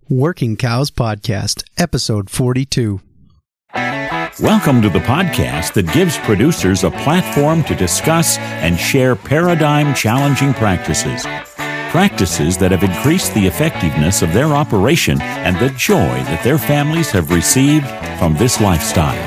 Working Cows Podcast, Episode 42. Welcome to the podcast that gives producers a platform to discuss and share paradigm-challenging practices. Practices that have increased the effectiveness of their operation and the joy that their families have received from this lifestyle.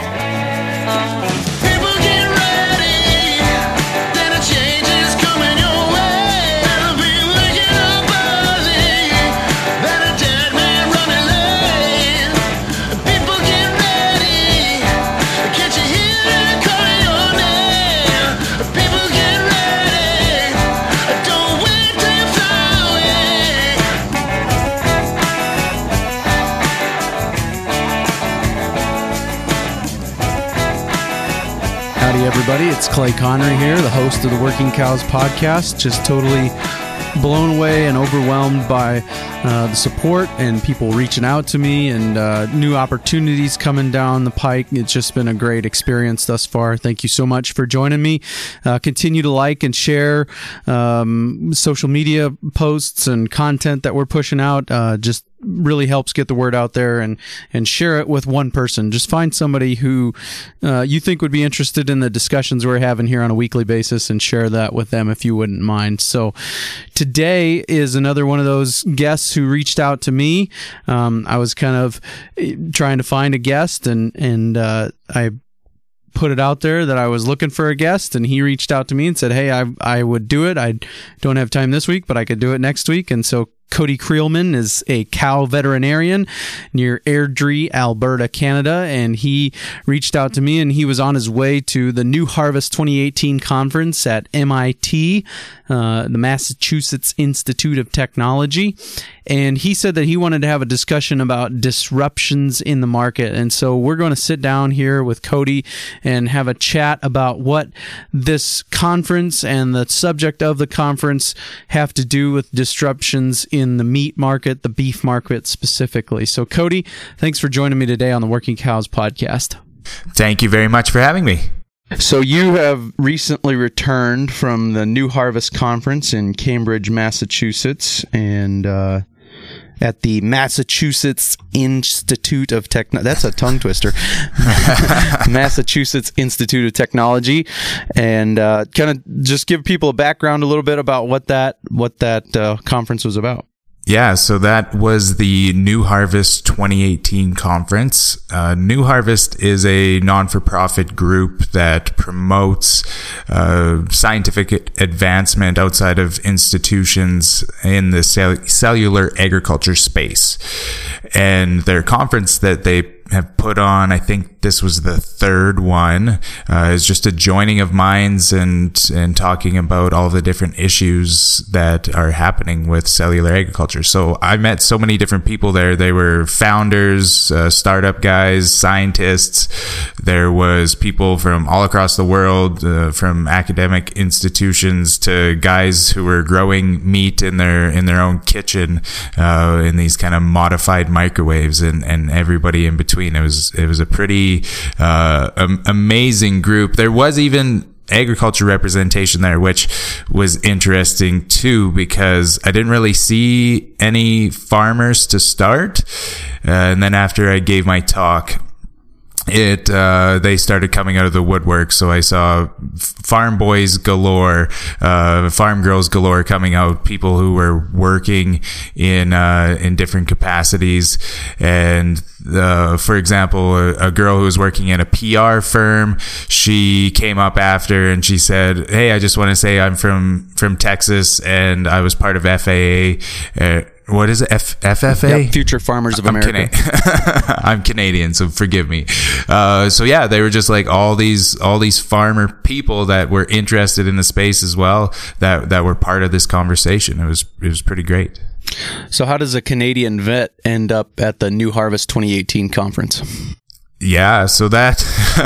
Everybody, it's Clay Connery here, the host of the Working Cows Podcast. Just totally blown away and overwhelmed by the support and people reaching out to me and new opportunities coming down the pike. It's just been a great experience thus far. Thank you so much for joining me. Continue to like and share social media posts and content that we're pushing out. Just really helps get the word out there, and share it with one person. Just find somebody who you think would be interested in the discussions we're having here on a weekly basis and share that with them if you wouldn't mind. So today is another one of those guests who reached out to me. I was kind of trying to find a guest, and I put it out there that I was looking for a guest, and he reached out to me and said, hey, I would do it. I don't have time this week, but I could do it next week. And so Cody Creelman is a cow veterinarian near Airdrie, Alberta, Canada, and he reached out to me, and he was on his way to the New Harvest 2018 conference at MIT, the Massachusetts Institute of Technology, and he said that he wanted to have a discussion about disruptions in the market. And so we're going to sit down here with Cody and have a chat about what this conference and the subject of the conference have to do with disruptions in the meat market, the beef market specifically. So Cody, thanks for joining me today on the Working Cows Podcast. Thank you very much for having me. So you have recently returned from the New Harvest Conference in Cambridge, Massachusetts, and at the Massachusetts Institute of Technology. That's a tongue twister. Massachusetts Institute of Technology, and kind of just give people a background a little bit about what that conference was about. Yeah, so that was the New Harvest 2018 conference. New Harvest is a non-for-profit group that promotes scientific advancement outside of institutions in the cellular agriculture space. And their conference that they have put on, I think this was the third one, is just a joining of minds and talking about all the different issues that are happening with cellular agriculture. So I met so many different people there. They were founders, startup guys, scientists. There was people from all across the world, from academic institutions to guys who were growing meat in their own kitchen, in these kind of modified microwaves, and everybody in between. It was a pretty amazing group. There was even agriculture representation there, which was interesting too, because I didn't really see any farmers to start. And then after I gave my talk, they started coming out of the woodwork. So I saw farm boys galore, farm girls galore coming out, people who were working in different capacities. And for example, a girl who was working at a PR firm, she came up after and she said, hey, I just want to say I'm from Texas, and I was part of FAA. What is it? FFA? Yep, Future Farmers of America. I'm Canadian, so forgive me. So yeah, they were just like all these farmer people that were interested in the space as well, that were part of this conversation. It was pretty great. So how does a Canadian vet end up at the New Harvest 2018 conference? Yeah, so that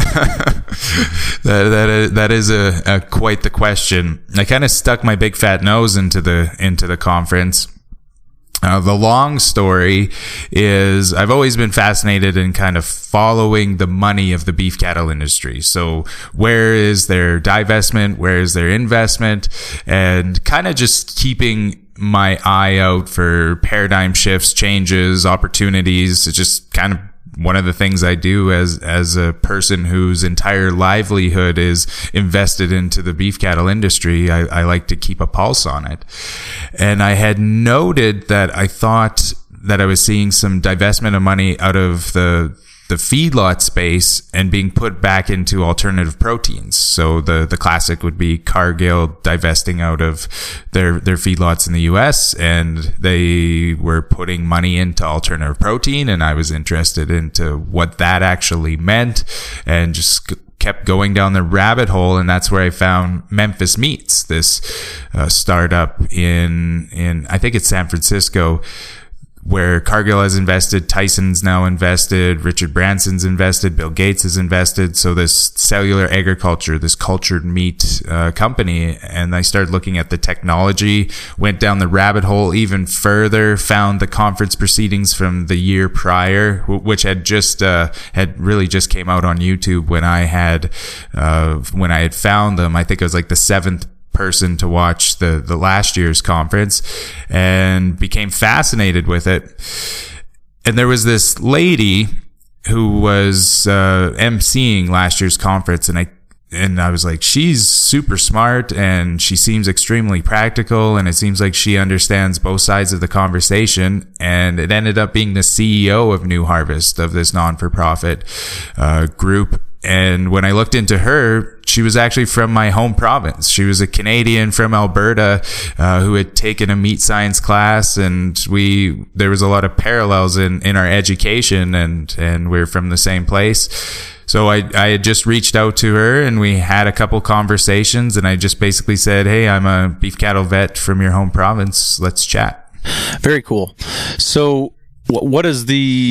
is a quite the question. I kind of stuck my big fat nose into the conference. The long story is I've always been fascinated in kind of following the money of the beef cattle industry. So where is their divestment? Where is their investment? And kind of just keeping my eye out for paradigm shifts, changes, opportunities. It's just kind of one of the things I do as a person whose entire livelihood is invested into the beef cattle industry. I like to keep a pulse on it. And I had noted that I thought that I was seeing some divestment of money out of the feedlot space and being put back into alternative proteins. So the classic would be Cargill divesting out of their feedlots in the US, and they were putting money into alternative protein, and I was interested into what that actually meant and just kept going down the rabbit hole. And that's where I found Memphis Meats, this startup in I think it's San Francisco, where Cargill has invested, Tyson's now invested, Richard Branson's invested, Bill Gates has invested. So this cellular agriculture, this cultured meat company, and I started looking at the technology, went down the rabbit hole even further, found the conference proceedings from the year prior, which had really just came out on YouTube when I had found them. I think it was like the 7th person to watch the last year's conference, and became fascinated with it. And there was this lady who was emceeing last year's conference, and I was like, she's super smart and she seems extremely practical, and it seems like she understands both sides of the conversation. And it ended up being the CEO of New Harvest, of this non-for-profit group. And when I looked into her, she was actually from my home province. She was a Canadian from Alberta who had taken a meat science class, and there was a lot of parallels in our education, and we're from the same place. So I had just reached out to her, and we had a couple conversations, and I just basically said, hey, I'm a beef cattle vet from your home province. Let's chat. Very cool. So what is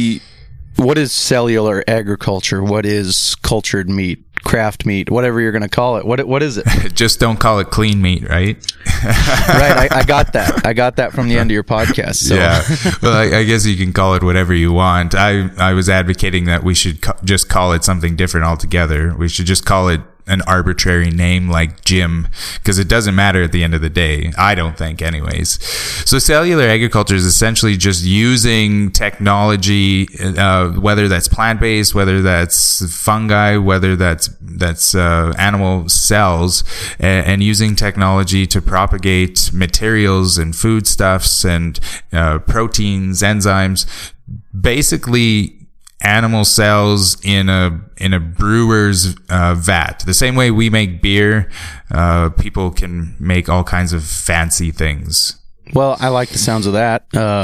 cellular agriculture? What is cultured meat, craft meat, whatever you're going to call it? What is it? Just don't call it clean meat, right? Right. I got that. I got that from the end of your podcast. So. Yeah. Well, I guess you can call it whatever you want. I was advocating that we should just call it something different altogether. We should just call it an arbitrary name like Jim, because it doesn't matter at the end of the day. I don't think, anyways. So cellular agriculture is essentially just using technology, whether that's plant-based, whether that's fungi, whether that's animal cells, and using technology to propagate materials and foodstuffs and proteins, enzymes, basically animal cells in a brewer's vat. The same way we make beer, people can make all kinds of fancy things. Well, I like the sounds of that.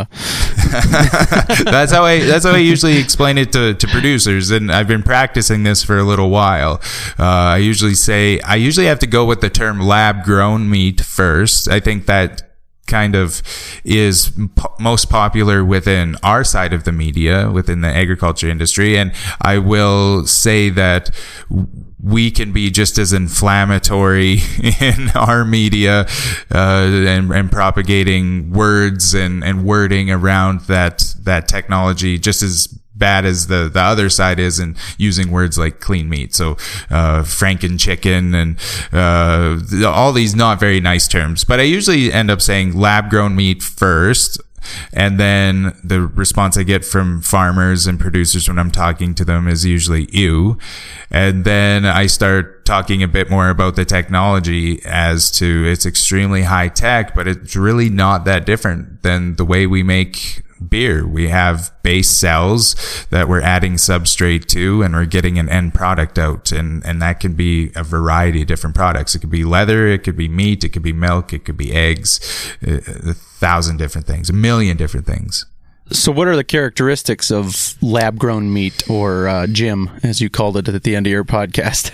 That's how I usually explain it to producers, and I've been practicing this for a little while. I usually have to go with the term lab grown meat first. I think that kind of is most popular within our side of the media, within the agriculture industry. And I will say that we can be just as inflammatory in our media and propagating words and wording around that technology, just as bad as the other side is, in using words like clean meat. So Franken chicken and all these not very nice terms. But I usually end up saying lab grown meat first, and then the response I get from farmers and producers when I'm talking to them is usually ew. And then I start talking a bit more about the technology as to it's extremely high tech, but it's really not that different than the way we make beer. We have base cells that we're adding substrate to, and we're getting an end product out, and that can be a variety of different products. It could be leather, it could be meat, it could be milk, it could be eggs, 1,000 different things, 1 million different things. So what are the characteristics of lab-grown meat, or Jim, as you called it at the end of your podcast?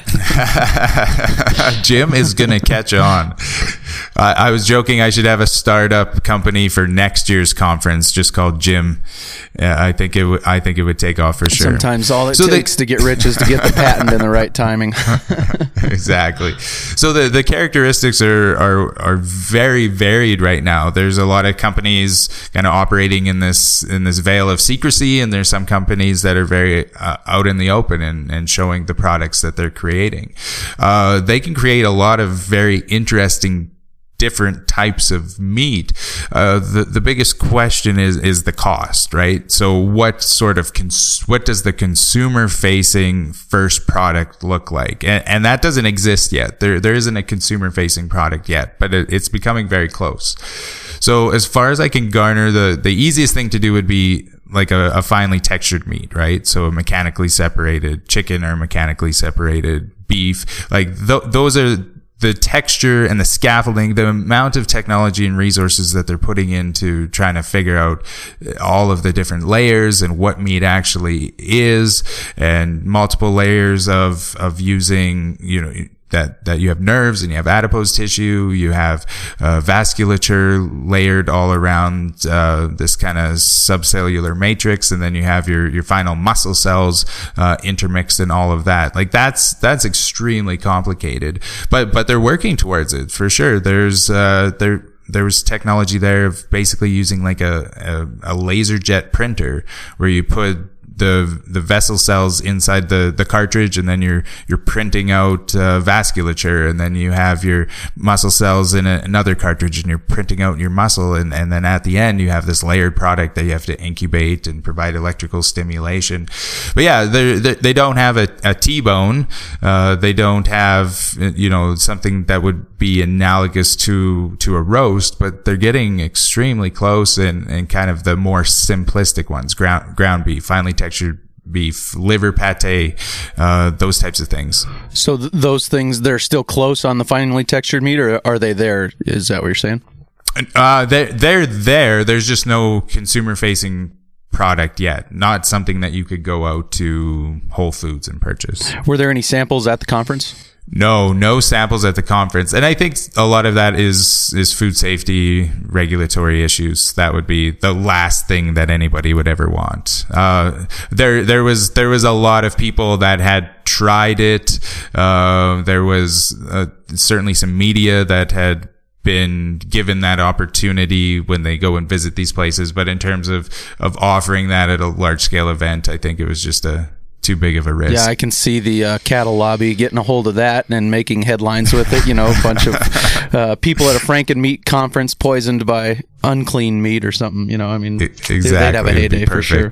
Jim is going to catch on. I was joking I should have a startup company for next year's conference just called Jim. I think it would take off for sure. Sometimes all it takes to get rich is to get the patent in the right timing. Exactly. So the characteristics are very varied right now. There's a lot of companies kind of operating in this veil of secrecy, and there's some companies that are very out in the open and showing the products that they're creating. They can create a lot of very interesting different types of meat. The biggest question is the cost, right? So what does the consumer facing first product look like? And that doesn't exist yet. There isn't a consumer facing product yet, but it's becoming very close. So as far as I can garner, the easiest thing to do would be like a finely textured meat, right? So a mechanically separated chicken or mechanically separated beef. Like those are the texture and the scaffolding, the amount of technology and resources that they're putting into trying to figure out all of the different layers and what meat actually is, and multiple layers of using, that you have nerves and you have adipose tissue, you have vasculature layered all around this kind of subcellular matrix, and then you have your final muscle cells intermixed in all of that. Like that's extremely complicated, but they're working towards it for sure. There was technology there of basically using like a laser jet printer where you put the vessel cells inside the cartridge, and then you're printing out vasculature, and then you have your muscle cells in another cartridge, and you're printing out your muscle, and then at the end you have this layered product that you have to incubate and provide electrical stimulation. But yeah, they don't have a T-bone. They don't have something that would be analogous to a roast, but they're getting extremely close and kind of the more simplistic ones, ground beef, finely textured beef, liver pate, those types of things. So those things, they're still close on the finely textured meat, or are they there? Is that what you're saying? They're there. There's just no consumer facing product yet. Not something that you could go out to Whole Foods and purchase. Were there any samples at the conference? No samples at the conference. And I think a lot of that is food safety regulatory issues. That would be the last thing that anybody would ever want. There was a lot of people that had tried it. There was certainly some media that had been given that opportunity when they go and visit these places. But in terms of offering that at a large scale event, I think it was just too big of a risk. Yeah, I can see the cattle lobby getting a hold of that and making headlines with it. A bunch of people at a Franken meat conference poisoned by unclean meat or something. Exactly. They'd have a heyday for sure.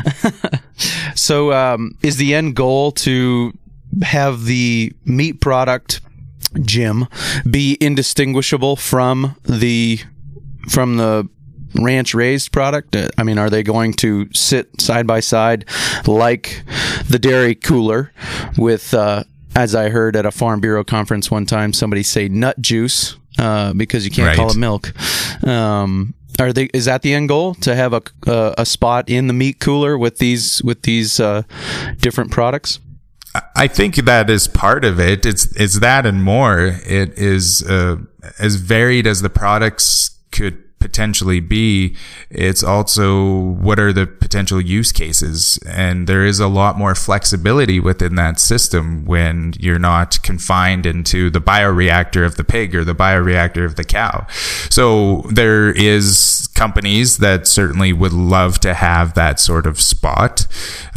So, is the end goal to have the meat product, Jim, be indistinguishable from the ranch raised product? Are they going to sit side by side like the dairy cooler with, as I heard at a Farm Bureau conference one time, somebody say nut juice, because you can't call it milk. Is that the end goal, to have a spot in the meat cooler with these different products? I think that is part of it. It's that and more. It is as varied as the products could potentially be. It's also what are the potential use cases, and there is a lot more flexibility within that system when you're not confined into the bioreactor of the pig or the bioreactor of the cow. So there is companies that certainly would love to have that sort of spot,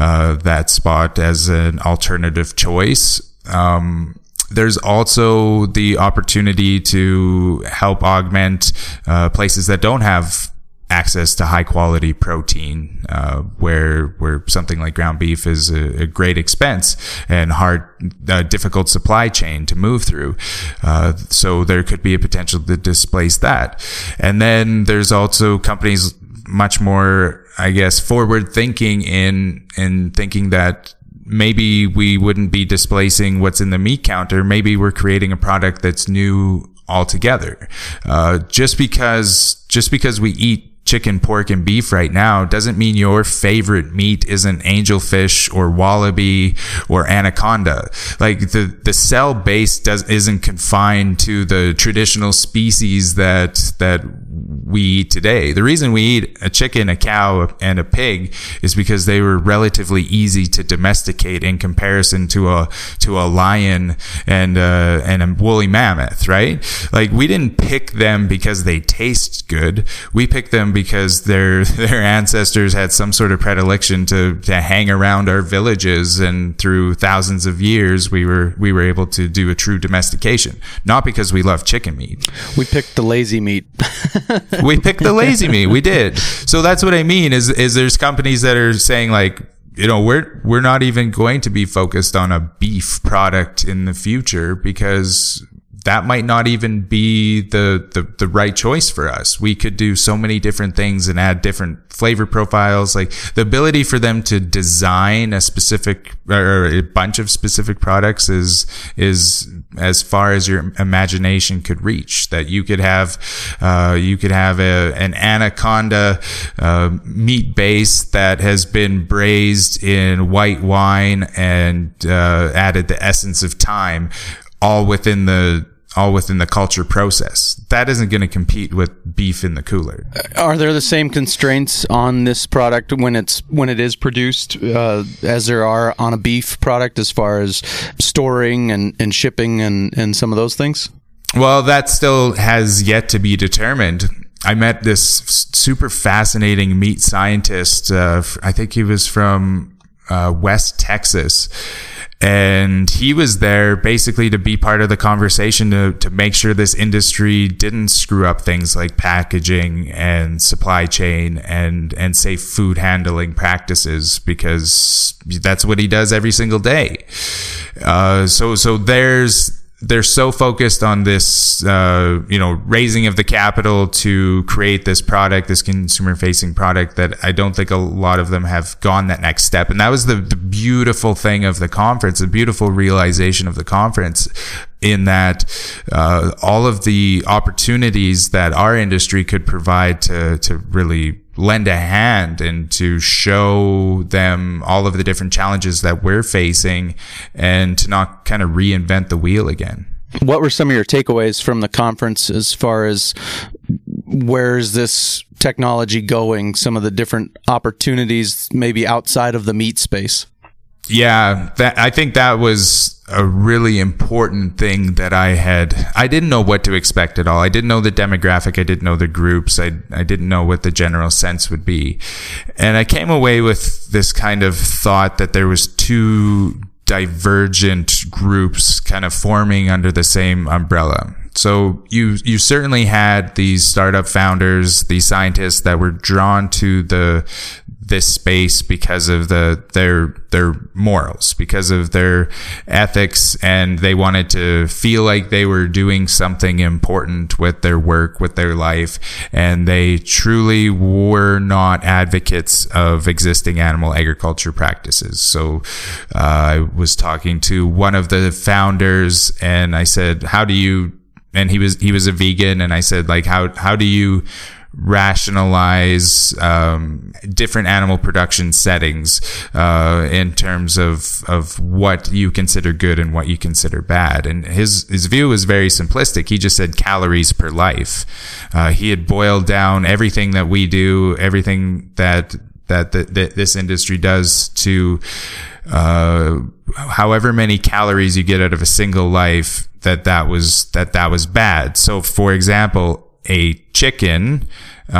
as an alternative choice. There's also the opportunity to help augment places that don't have access to high quality protein, where something like ground beef is a great expense and difficult supply chain to move through. So there could be a potential to displace that. And then there's also companies much more, I guess, forward thinking in thinking that maybe we wouldn't be displacing what's in the meat counter. Maybe we're creating a product that's new altogether. Just because we eat chicken, pork, and beef right now doesn't mean your favorite meat isn't angelfish or wallaby or anaconda. Like the cell base isn't confined to the traditional species that we eat today. The reason we eat a chicken, a cow, and a pig is because they were relatively easy to domesticate in comparison to a lion and a woolly mammoth, right? Like, we didn't pick them because they taste good. We picked them because their ancestors had some sort of predilection to hang around our villages, and through thousands of years we were able to do a true domestication, not because we love chicken meat. We picked the lazy meat. We picked the lazy meat. We did. So that's what I mean is there's companies that are saying, like, you know, we're not even going to be focused on a beef product in the future because that might not even be the right choice for us. We could do so many different things and add different flavor profiles. Like, the ability for them to design a specific or a bunch of specific products is as far as your imagination could reach. That you could have an anaconda meat base that has been braised in white wine and added the essence of thyme, all within the culture process. That isn't going to compete with beef in the cooler. Are there the same constraints on this product when it is produced as there are on a beef product, as far as storing and shipping and some of those things? Well, that still has yet to be determined. I met this super fascinating meat scientist. I think he was from West Texas. And he was there basically to be part of the conversation to make sure this industry didn't screw up things like packaging and supply chain and safe food handling practices, because that's what he does every single day. So they're so focused on this, raising of the capital to create this product, this consumer-facing product, that I don't think a lot of them have gone that next step. And that was the beautiful thing of the conference, the beautiful realization of the conference, in that all of the opportunities that our industry could provide to really lend a hand and to show them all of the different challenges that we're facing, and to not kind of reinvent the wheel again. What were some of your takeaways from the conference as far as where is this technology going, some of the different opportunities maybe outside of the meat space? Yeah, I think that was a really important thing that I didn't know what to expect at all. I didn't know the demographic. I didn't know the groups. I didn't know what the general sense would be. And I came away with this kind of thought that there was two divergent groups kind of forming under the same umbrella. So you certainly had these startup founders, these scientists that were drawn to this space because of their morals, because of their ethics, and they wanted to feel like they were doing something important with their work, with their life, and they truly were not advocates of existing animal agriculture practices. So I was talking to one of the founders, and I said, and he was a vegan, and I said, like, how do you rationalize different animal production settings in terms of what you consider good and what you consider bad? And his view was very simplistic. He just said calories per life. He had boiled down everything that we do, everything that this industry does, to however many calories you get out of a single life, that was bad. So, for example, a chicken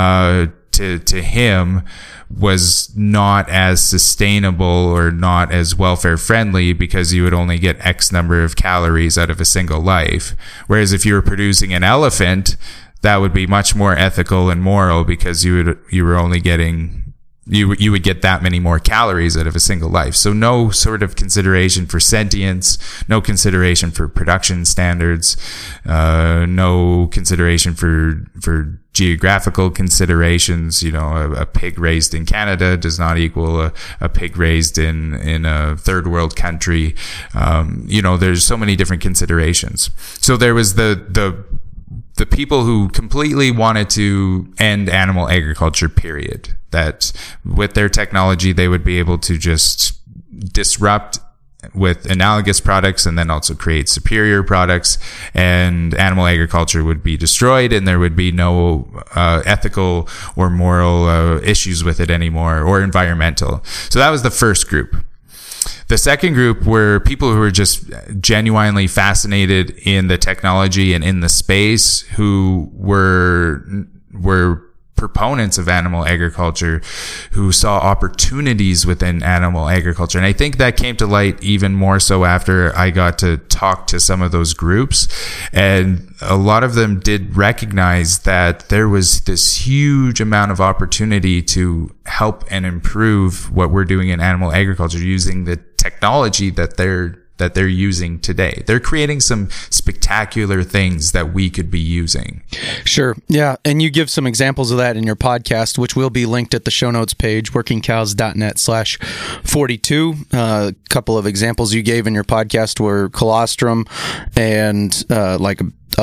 to him was not as sustainable or not as welfare friendly, because you would only get X number of calories out of a single life. Whereas if you were producing an elephant, that would be much more ethical and moral, because you were only getting, you would get that many more calories out of a single life. So no sort of consideration for sentience, no consideration for production standards, no consideration for geographical considerations. You know, a pig raised in Canada does not equal a pig raised in a third world country. There's so many different considerations. So there was the people who completely wanted to end animal agriculture, period. That with their technology, they would be able to just disrupt with analogous products and then also create superior products, and animal agriculture would be destroyed and there would be no ethical or moral issues with it anymore, or environmental. So that was the first group. The second group were people who were just genuinely fascinated in the technology and in the space, who were proponents of animal agriculture, who saw opportunities within animal agriculture. And I think that came to light even more so after I got to talk to some of those groups. And a lot of them did recognize that there was this huge amount of opportunity to help and improve what we're doing in animal agriculture using the technology that they're using today. They're creating some spectacular things that we could be using. Sure. Yeah. And you give some examples of that in your podcast, which will be linked at the show notes page, workingcows.net/42. A couple of examples you gave in your podcast were colostrum and like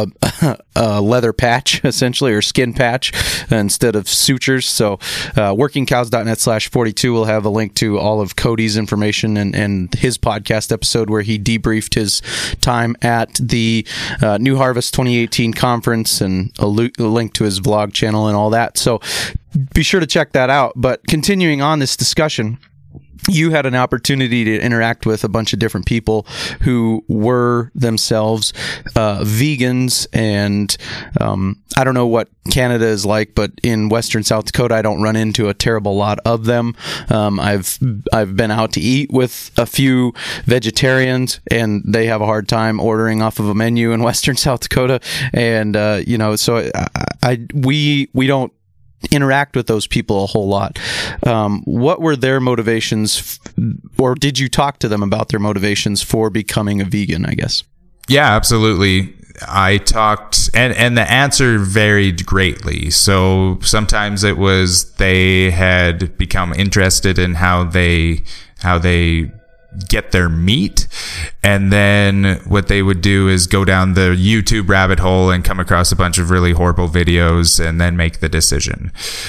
a leather patch, essentially, or skin patch instead of sutures. So workingcows.net/42 will have a link to all of Cody's information and his podcast episode where he debriefed his time at the New Harvest 2018 conference, and a link to his vlog channel and all that. So be sure to check that out. But continuing on this discussion, you had an opportunity to interact with a bunch of different people who were themselves vegans, and I don't know what Canada is like, but in Western South Dakota, I don't run into a terrible lot of them. I've been out to eat with a few vegetarians, and they have a hard time ordering off of a menu in Western South Dakota, and so we don't interact with those people a whole lot. What were their motivations, or did you talk to them about their motivations for becoming a vegan, I guess? Yeah, absolutely. I talked, and the answer varied greatly. So sometimes it was they had become interested in how they get their meat, and then what they would do is go down the YouTube rabbit hole and come across a bunch of really horrible videos and then make the decision.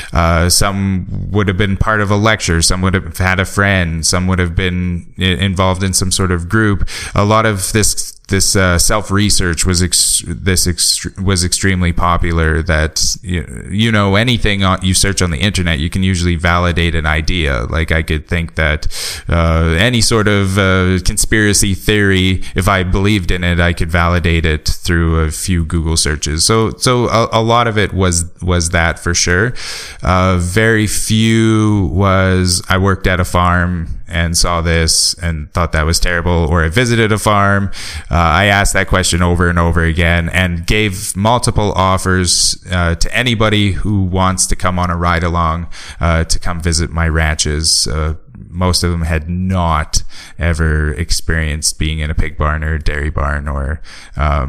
Some would have been part of a lecture, some would have had a friend, some would have been involved in some sort of group. A lot of this self-research was extremely popular, that anything you search on the internet, you can usually validate an idea. Like, I could think that any sort of conspiracy theory, if I believed in it, I could validate it through a few Google searches. So a lot of it was that, for sure. Very few was, I worked at a farm and saw this and thought that was terrible, or I visited a farm. I asked that question over and over again and gave multiple offers to anybody who wants to come on a ride along to come visit my ranches. Most of them had not ever experienced being in a pig barn or a dairy barn or at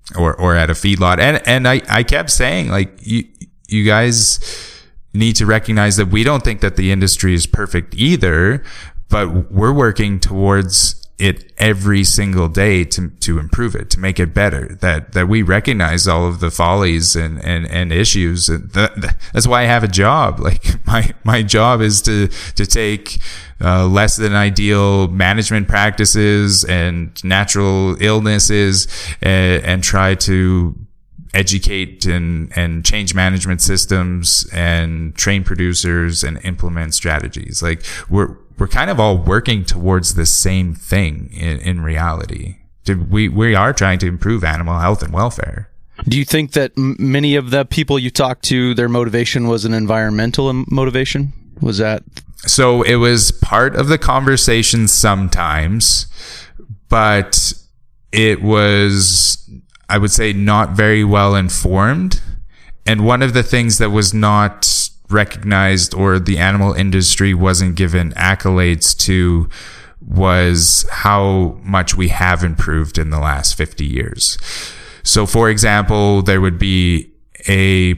a feedlot. And I kept saying, like, you guys need to recognize that we don't think that the industry is perfect either, but we're working towards it every single day to improve it, to make it better, that we recognize all of the follies and issues. And that's why I have a job. Like, my job is to take less than ideal management practices and natural illnesses and try to educate and change management systems and train producers and implement strategies. Like, we're kind of all working towards the same thing in reality. We are trying to improve animal health and welfare. Do you think that many of the people you talked to, their motivation was an environmental motivation? Was that? So it was part of the conversation sometimes, but it was, I would say, not very well informed. And one of the things that was not recognized, or the animal industry wasn't given accolades to, was how much we have improved in the last 50 years. So, for example, there would be a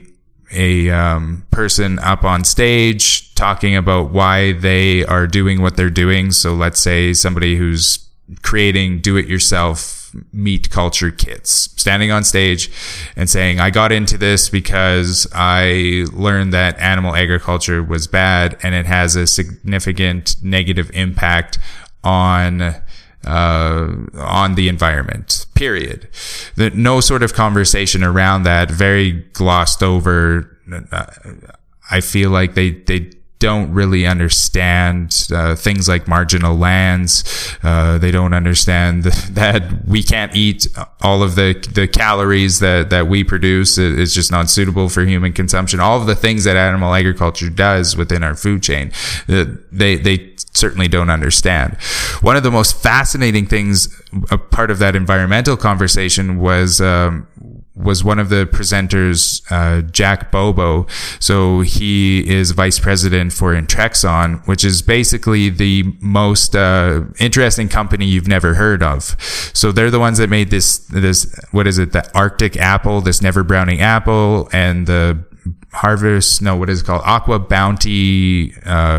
person up on stage talking about why they are doing what they're doing. So let's say somebody who's creating do-it-yourself meat culture kits, standing on stage and saying, I got into this because I learned that animal agriculture was bad and it has a significant negative impact on on the environment, period. No sort of conversation around that, very glossed over. I feel like they don't really understand things like marginal lands. They don't understand that we can't eat all of the calories that we produce. It's just not suitable for human consumption. All of the things that animal agriculture does within our food chain, they certainly don't understand. One of the most fascinating things, a part of that environmental conversation was one of the presenters, Jack Bobo. So he is vice president for Intrexon, which is basically the most interesting company you've never heard of. So they're the ones that made this what is it, the Arctic apple, this never browning apple, and the Aqua Bounty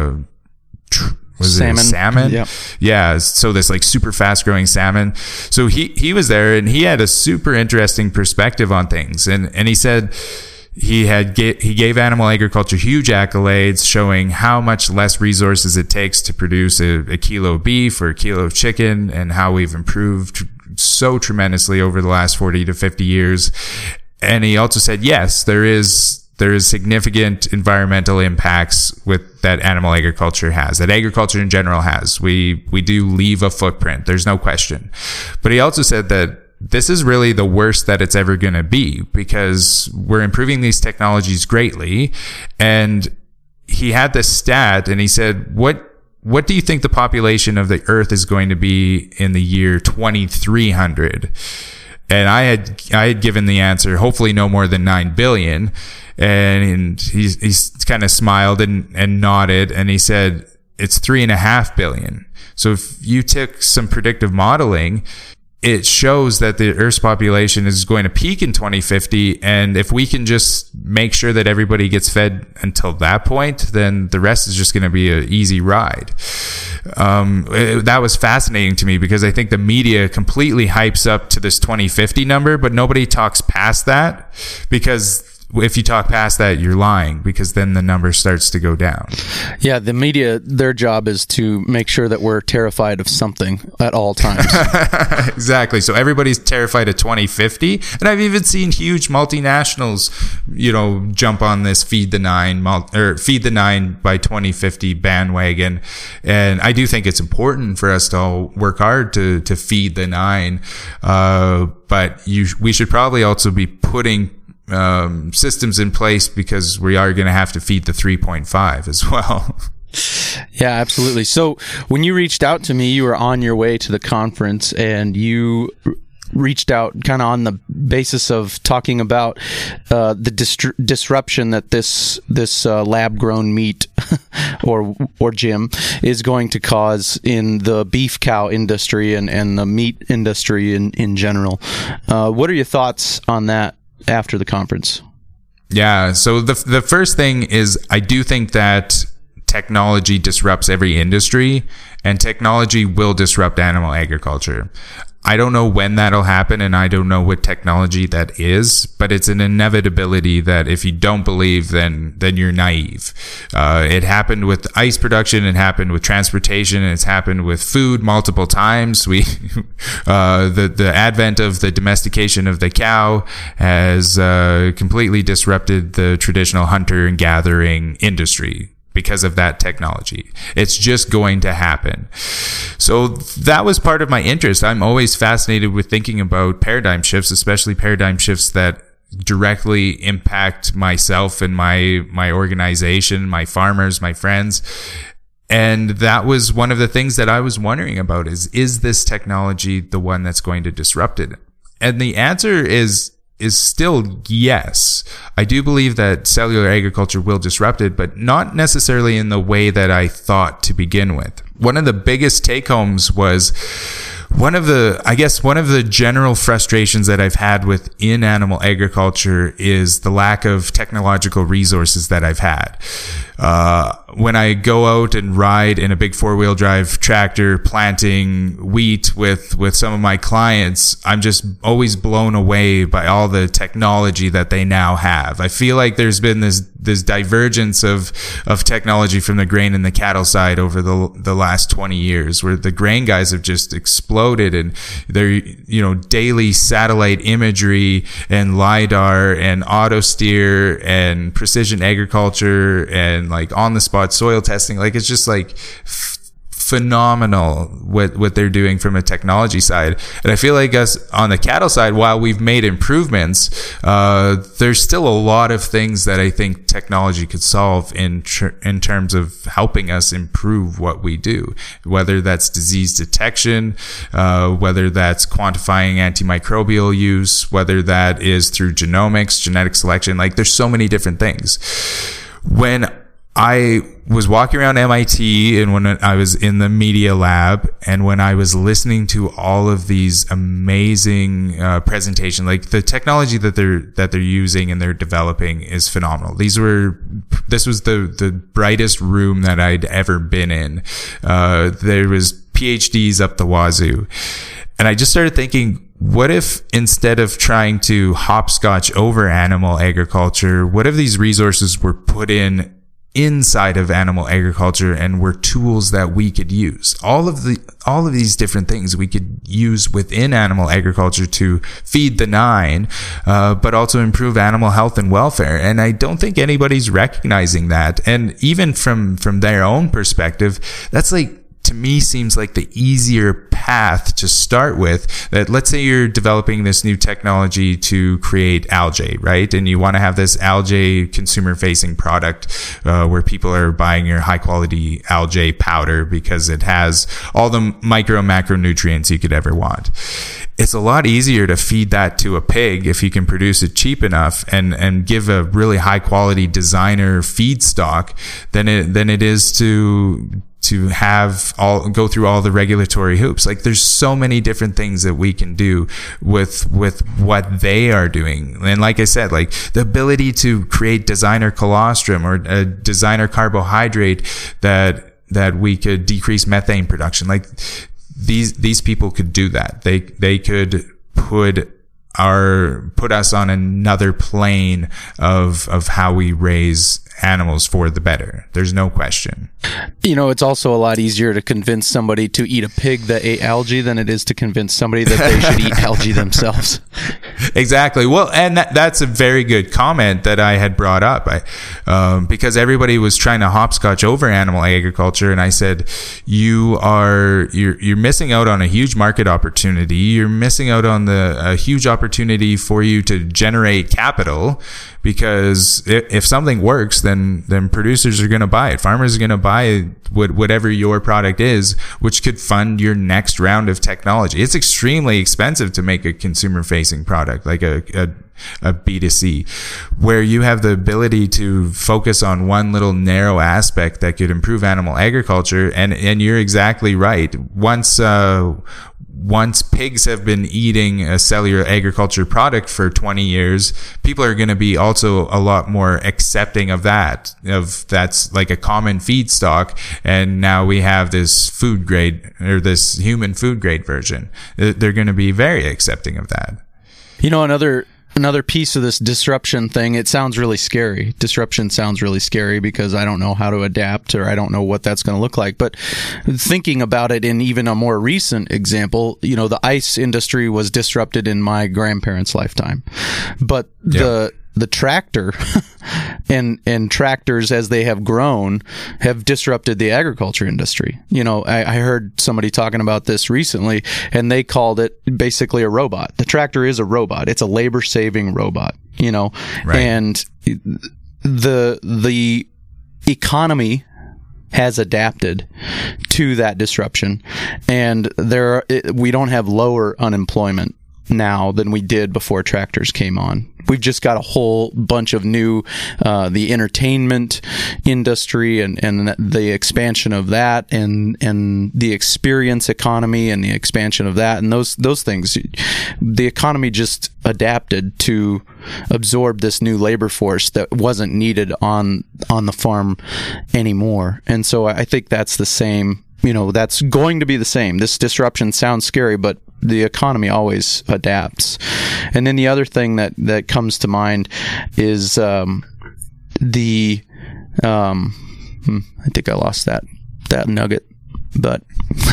salmon? Yep. Yeah. So this like super fast growing salmon. So he was there and he had a super interesting perspective on things. And he said he gave animal agriculture huge accolades, showing how much less resources it takes to produce a kilo of beef or a kilo of chicken, and how we've improved so tremendously over the last 40 to 50 years. And he also said, yes, there is significant environmental impacts that animal agriculture has, that agriculture in general has. We do leave a footprint. There's no question. But he also said that this is really the worst that it's ever going to be, because we're improving these technologies greatly. And he had this stat and he said, what do you think the population of the Earth is going to be in the year 2300? And I had given the answer, hopefully no more than 9 billion. And he's kind of smiled and nodded, and he said, it's 3.5 billion. So if you took some predictive modeling, it shows that the Earth's population is going to peak in 2050. And if we can just make sure that everybody gets fed until that point, then the rest is just going to be an easy ride. That was fascinating to me, because I think the media completely hypes up to this 2050 number, but nobody talks past that, because if you talk past that, you're lying, because then the number starts to go down. Yeah, the media, their job is to make sure that we're terrified of something at all times. Exactly. So everybody's terrified of 2050. And I've even seen huge multinationals, jump on this Feed the Nine by 2050 bandwagon. And I do think it's important for us to all work hard to feed the nine. But we should probably also be putting systems in place, because we are going to have to feed the 3.5 as well. Yeah, absolutely. So when you reached out to me, you were on your way to the conference, and you reached out kind of on the basis of talking about the disruption that this lab-grown meat or Jim is going to cause in the beef cow industry and the meat industry in general. What are your thoughts on that after the conference? Yeah, so the first thing is, I do think that technology disrupts every industry, and technology will disrupt animal agriculture. I don't know when that'll happen, and I don't know what technology that is, but it's an inevitability that if you don't believe, then you're naive. It happened with ice production, it happened with transportation, and it's happened with food multiple times. The advent of the domestication of the cow has completely disrupted the traditional hunter and gathering industry because of that technology. It's just going to happen. So that was part of my interest. I'm always fascinated with thinking about paradigm shifts, especially paradigm shifts that directly impact myself and my organization, my farmers, my friends. And that was one of the things that I was wondering about is this technology the one that's going to disrupt it? And the answer is still yes. I do believe that cellular agriculture will disrupt it, but not necessarily in the way that I thought to begin with. One of the biggest take-homes was one of the general frustrations that I've had within animal agriculture is the lack of technological resources that I've had. When I go out and ride in a big 4-wheel drive tractor planting wheat with some of my clients, I'm just always blown away by all the technology that they now have. I feel like there's been this divergence of technology from the grain and the cattle side over the last 20 years, where the grain guys have just exploded, and their daily satellite imagery and LiDAR and auto steer and precision agriculture and like on the spot soil testing, like it's just like phenomenal what they're doing from a technology side. And I feel like us on the cattle side, while we've made improvements, there's still a lot of things that I think technology could solve in terms of helping us improve what we do, whether that's disease detection, whether that's quantifying antimicrobial use, whether that is through genomics, genetic selection. Like there's so many different things. When I was walking around MIT and when I was in the media lab and when I was listening to all of these amazing presentations, like the technology that they're using and they're developing is phenomenal. This was the brightest room that I'd ever been in. There was PhDs up the wazoo. And I just started thinking, what if instead of trying to hopscotch over animal agriculture, what if these resources were put inside of animal agriculture and were tools that we could use? All of these different things we could use within animal agriculture to feed the nine, but also improve animal health and welfare. And I don't think anybody's recognizing that. And even from their own perspective, that's like, to me, seems like the easier path to start with. That, let's say you're developing this new technology to create algae, right? And you want to have this algae consumer facing product, where people are buying your high quality algae powder because it has all the micro and macronutrients you could ever want. It's a lot easier to feed that to a pig if you can produce it cheap enough and give a really high quality designer feedstock than it is to go through all the regulatory hoops. Like there's so many different things that we can do with what they are doing. And like I said, like the ability to create designer colostrum or a designer carbohydrate that we could decrease methane production. Like these people could do that. They could put us on another plane of how we raise animals for the better. There's no question. It's also a lot easier to convince somebody to eat a pig that ate algae than it is to convince somebody that they should eat algae themselves. Exactly. Well, and that's a very good comment that I had brought up. Because everybody was trying to hopscotch over animal agriculture, and I said, you're missing out on a huge market opportunity. You're missing out on a huge opportunity for you to generate capital, because if something works, then producers are going to buy it. Farmers are going to buy whatever your product is, which could fund your next round of technology. It's extremely expensive to make a consumer-facing product like a B2C, where you have the ability to focus on one little narrow aspect that could improve animal agriculture. And you're exactly right. Once pigs have been eating a cellular agriculture product for 20 years, people are going to be also a lot more accepting of that's like a common feedstock. And now we have this food grade, or this human food grade version. They're going to be very accepting of that. Another piece of this disruption thing, it sounds really scary. Disruption sounds really scary because I don't know how to adapt, or I don't know what that's going to look like. But thinking about it in even a more recent example, the ice industry was disrupted in my grandparents' lifetime. But the tractor and tractors, as they have grown, have disrupted the agriculture industry. I heard somebody talking about this recently, and they called it basically a robot. The tractor is a robot. It's a labor-saving robot, right. And the economy has adapted to that disruption, and we don't have lower unemployment now than we did before tractors came on. we've just got a whole bunch of new, the entertainment industry and the expansion of that, and the experience economy and the expansion of that, and those things. The economy just adapted to absorb this new labor force that wasn't needed on the farm anymore. And so I think that's the same. That's going to be the same. This disruption sounds scary, but the economy always adapts. And then the other thing that comes to mind is I think I lost that nugget, but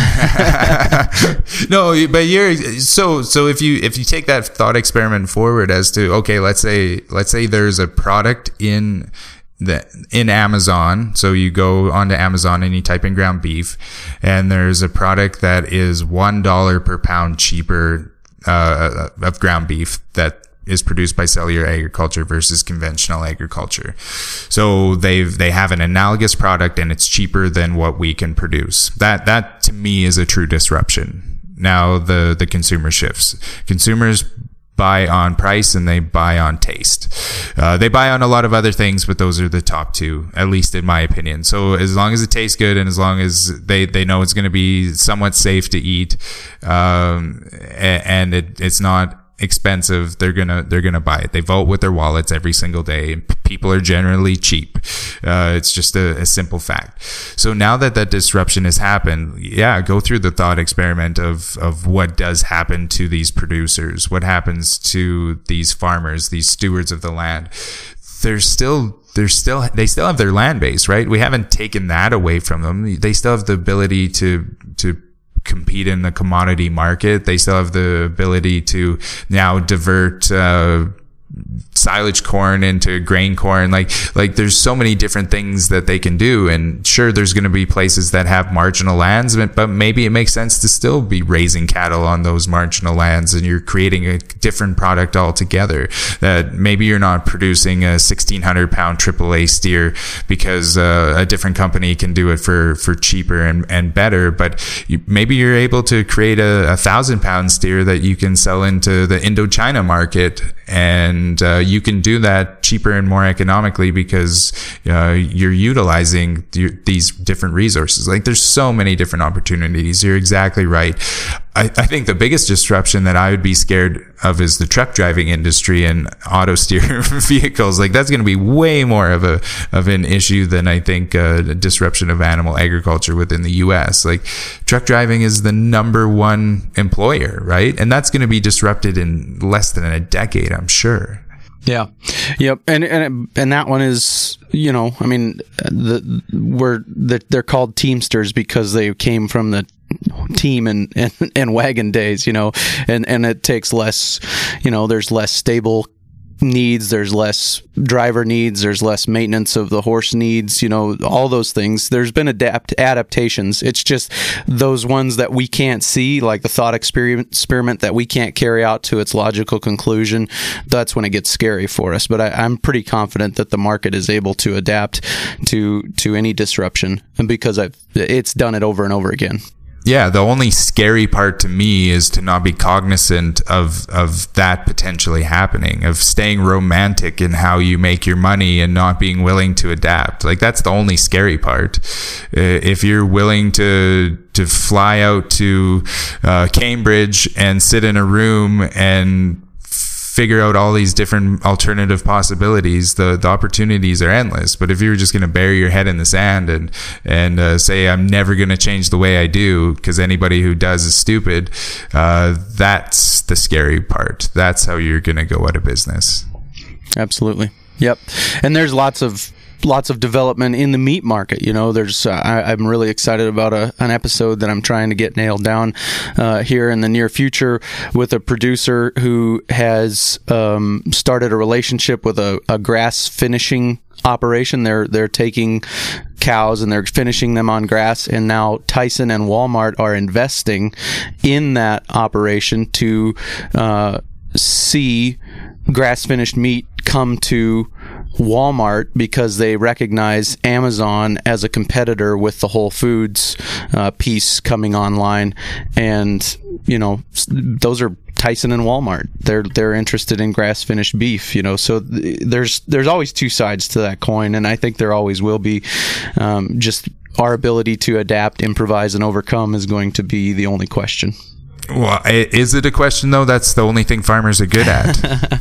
no, but so if you take that thought experiment forward as to, okay, let's say there's a product in Amazon. So you go onto Amazon and you type in ground beef, and there's a product that is $1 per pound cheaper of ground beef that is produced by cellular agriculture versus conventional agriculture. So they have an analogous product and it's cheaper than what we can produce. That to me is a true disruption. Now the consumer shifts. Consumers buy on price and they buy on taste. They buy on a lot of other things, but those are the top two, at least in my opinion. So as long as it tastes good and as long as they know it's going to be somewhat safe to eat, and it's not expensive, they're gonna buy it. They vote with their wallets every single day. People are generally cheap. It's just a simple fact. So now that disruption has happened, go through the thought experiment of what does happen to these producers, what happens to these farmers, these stewards of the land. They still have their land base, right? We haven't taken that away from them. They still have the ability to compete in the commodity market. They still have the ability to now divert silage corn into grain corn. Like there's so many different things that they can do. And sure, there's going to be places that have marginal lands, but maybe it makes sense to still be raising cattle on those marginal lands, and you're creating a different product altogether. That maybe you're not producing a 1,600 pound AAA steer because a different company can do it for cheaper and better, but maybe you're able to create a 1,000 pound steer that you can sell into the Indochina market, and you can do that cheaper and more economically because you're utilizing these different resources. Like there's so many different opportunities. You're exactly right. I think the biggest disruption that I would be scared of is the truck driving industry and auto steer vehicles. Like that's going to be way more of an issue than I think the disruption of animal agriculture within the U.S. Like truck driving is the number one employer, right? And that's going to be disrupted in less than a decade, I'm sure. Yeah. Yep. And that one is, I mean, they're called Teamsters because they came from the team and wagon days, and it takes less, there's less stable needs, there's less driver needs, there's less maintenance of the horse needs, all those things. There's been adaptations. It's just those ones that we can't see, like the thought experiment that we can't carry out to its logical conclusion. That's when it gets scary for us. But I'm pretty confident that the market is able to adapt to any disruption, and because it's done it over and over again. Yeah, the only scary part to me is to not be cognizant of that potentially happening, of staying romantic in how you make your money and not being willing to adapt. Like that's the only scary part. If you're willing to fly out to Cambridge and sit in a room and figure out all these different alternative possibilities, the opportunities are endless. But if you're just going to bury your head in the sand and say, I'm never going to change the way I do because anybody who does is stupid, that's the scary part. That's how you're going to go out of business. Absolutely. Yep. And there's lots of development in the meat market. There's I'm really excited about an episode that I'm trying to get nailed down here in the near future with a producer who has started a relationship with a grass finishing operation. They're taking cows and they're finishing them on grass, and now Tyson and Walmart are investing in that operation to see grass finished meat come to Walmart because they recognize Amazon as a competitor with the Whole Foods piece coming online. And, those are Tyson and Walmart. They're interested in grass finished beef, so there's always two sides to that coin, and I think there always will be. Just our ability to adapt, improvise, and overcome is going to be the only question. Well, is it a question, though? That's the only thing farmers are good at.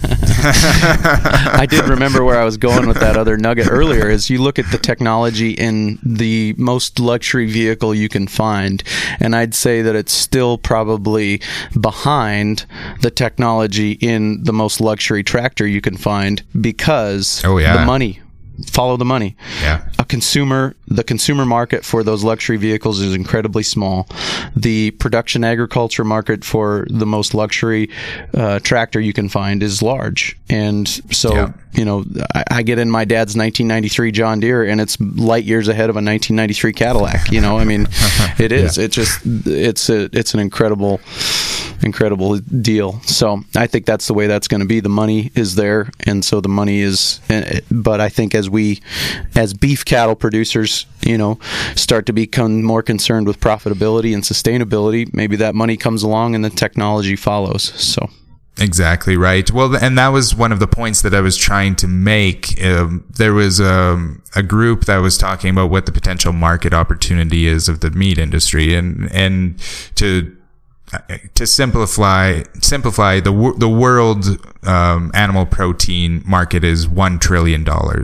I did remember where I was going with that other nugget earlier. Is you look at the technology in the most luxury vehicle you can find, and I'd say that it's still probably behind the technology in the most luxury tractor you can find, because the money. Follow the money. Yeah. The consumer market for those luxury vehicles is incredibly small. The production agriculture market for the most luxury tractor you can find is large. And so, I get in my dad's 1993 John Deere, and it's light years ahead of a 1993 Cadillac. It is. Yeah. It's an incredible deal. So I think that's the way that's going to be. The money is there, and so the money is. But I think as beef cattle producers, start to become more concerned with profitability and sustainability, maybe that money comes along and the technology follows. So. Exactly right. Well, and that was one of the points that I was trying to make. There was a group that was talking about what the potential market opportunity is of the meat industry, and to simplify the world animal protein market is $1 trillion or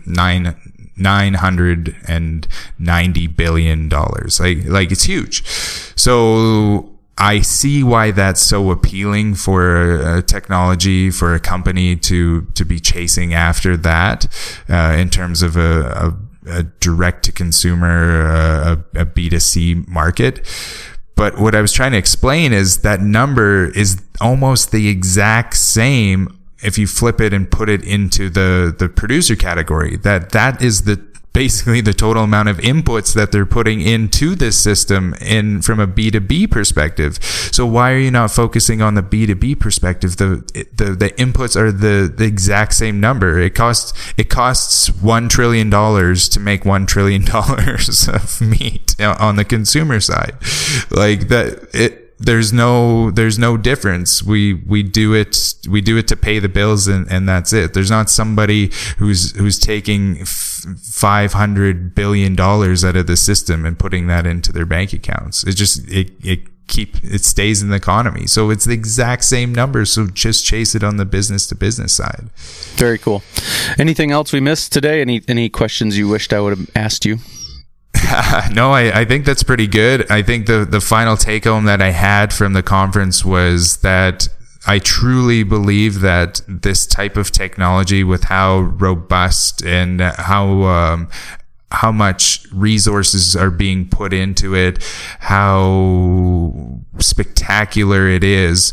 $990 billion. Like it's huge. So I see why that's so appealing for a technology, for a company to be chasing after that, in terms of a direct to consumer, a B2C market. But what I was trying to explain is that number is almost the exact same if you flip it and put it into the producer category. That is basically the total amount of inputs that they're putting into this system from a B2B perspective. So why are you not focusing on the B2B perspective? The inputs are the exact same number. It costs $1 trillion to make $1 trillion of meat on the consumer side. Like that, there's no difference. We do it to pay the bills, and that's it. There's not somebody who's taking $500 billion out of the system and putting that into their bank accounts. It stays in the economy. So it's the exact same number. So just chase it on the business to business side. Very cool. Anything else we missed today? Any questions you wished I would have asked you? No, I think that's pretty good. I think the final take home that I had from the conference was that I truly believe that this type of technology, with how robust and how much resources are being put into it, how spectacular it is,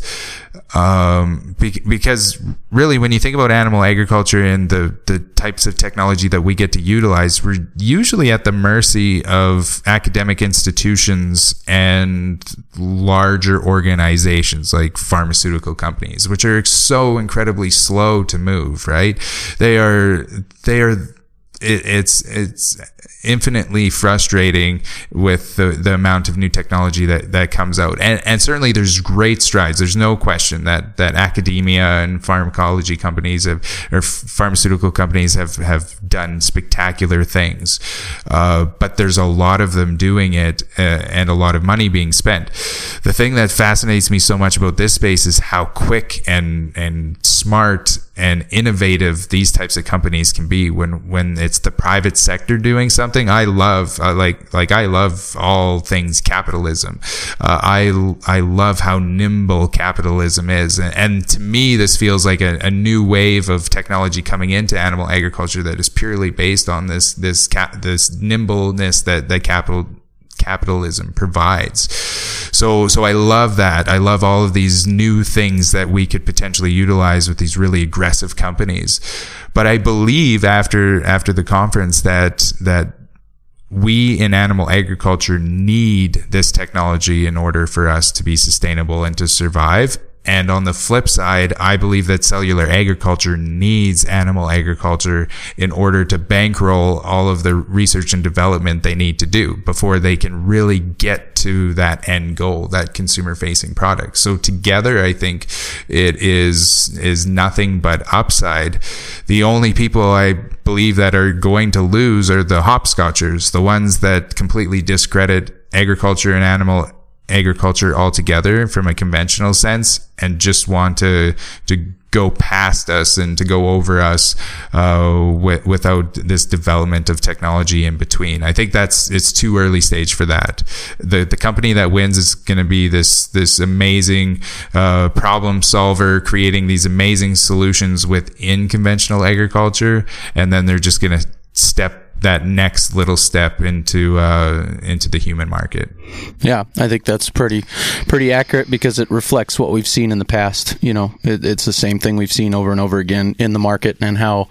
because really, when you think about animal agriculture and the types of technology that we get to utilize, we're usually at the mercy of academic institutions and larger organizations like pharmaceutical companies, which are so incredibly slow to move, right? It's infinitely frustrating with the amount of new technology that comes out. And certainly there's great strides. There's no question that academia and pharmacology companies or pharmaceutical companies have done spectacular things. But there's a lot of them doing it, and a lot of money being spent. The thing that fascinates me so much about this space is how quick and smart and innovative these types of companies can be when it's the private sector doing something. I love I love all things capitalism. I love how nimble capitalism is, and to me this feels like a new wave of technology coming into animal agriculture that is purely based on this nimbleness that capitalism provides. So I love that. I love all of these new things that we could potentially utilize with these really aggressive companies. But I believe after the conference that we in animal agriculture need this technology in order for us to be sustainable and to survive. And on the flip side, I believe that cellular agriculture needs animal agriculture in order to bankroll all of the research and development they need to do before they can really get to that end goal, that consumer-facing product. So together, I think it is nothing but upside. The only people I believe that are going to lose are the hopscotchers, the ones that completely discredit agriculture and animal agriculture altogether from a conventional sense and just want to go past us and to go over us without this development of technology in between. I think it's too early stage for that. The company that wins is going to be this amazing problem solver, creating these amazing solutions within conventional agriculture, and then they're just going to step that next little step into the human market. Yeah, I think that's pretty accurate because it reflects what we've seen in the past. You know, it's the same thing we've seen over and over again in the market, and how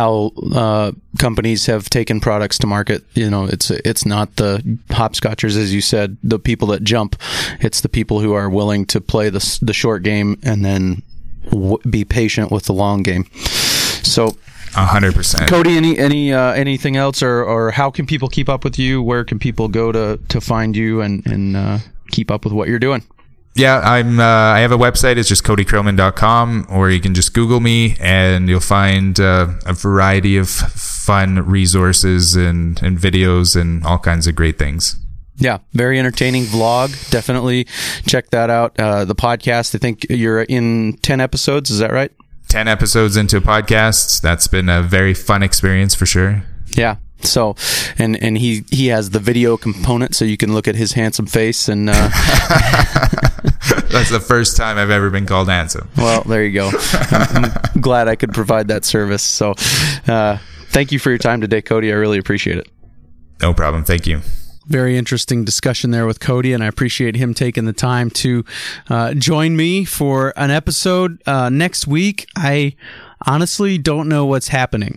companies have taken products to market. You know, it's not the hopscotchers, as you said, the people that jump. It's the people who are willing to play the short game and then be patient with the long game. So 100%. Cody, anything else, or how can people keep up with you? Where can people go to find you and keep up with what you're doing? Yeah, I have a website. It's just codycroman.com, or you can just Google me and you'll find a variety of fun resources and videos and all kinds of great things. Yeah, very entertaining vlog. Definitely check that out. The podcast, I think you're in 10 episodes. Is that right? 10 episodes into a podcast. That's been a very fun experience for sure. Yeah. So, and he has the video component, so you can look at his handsome face and. That's the first time I've ever been called handsome. Well, there you go. I'm glad I could provide that service. So, thank you for your time today, Cody. I really appreciate it. No problem. Thank you. Very interesting discussion there with Cody, and I appreciate him taking the time to join me for an episode next week. I honestly don't know what's happening.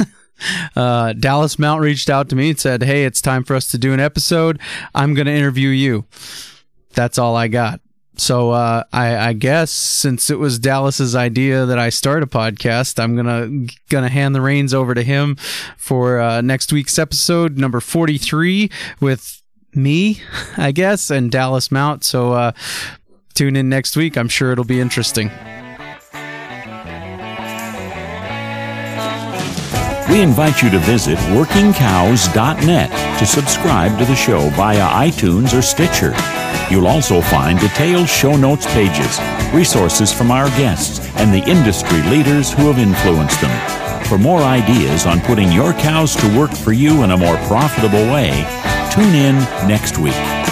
Dallas Mount reached out to me and said, "Hey, it's time for us to do an episode. I'm going to interview you." That's all I got. So I guess since it was Dallas's idea that I start a podcast, I'm gonna hand the reins over to him for next week's episode, number 43, with me, I guess, and Dallas Mount. So tune in next week. I'm sure it'll be interesting. We invite you to visit workingcows.net to subscribe to the show via iTunes or Stitcher. You'll also find detailed show notes pages, resources from our guests, and the industry leaders who have influenced them. For more ideas on putting your cows to work for you in a more profitable way, tune in next week.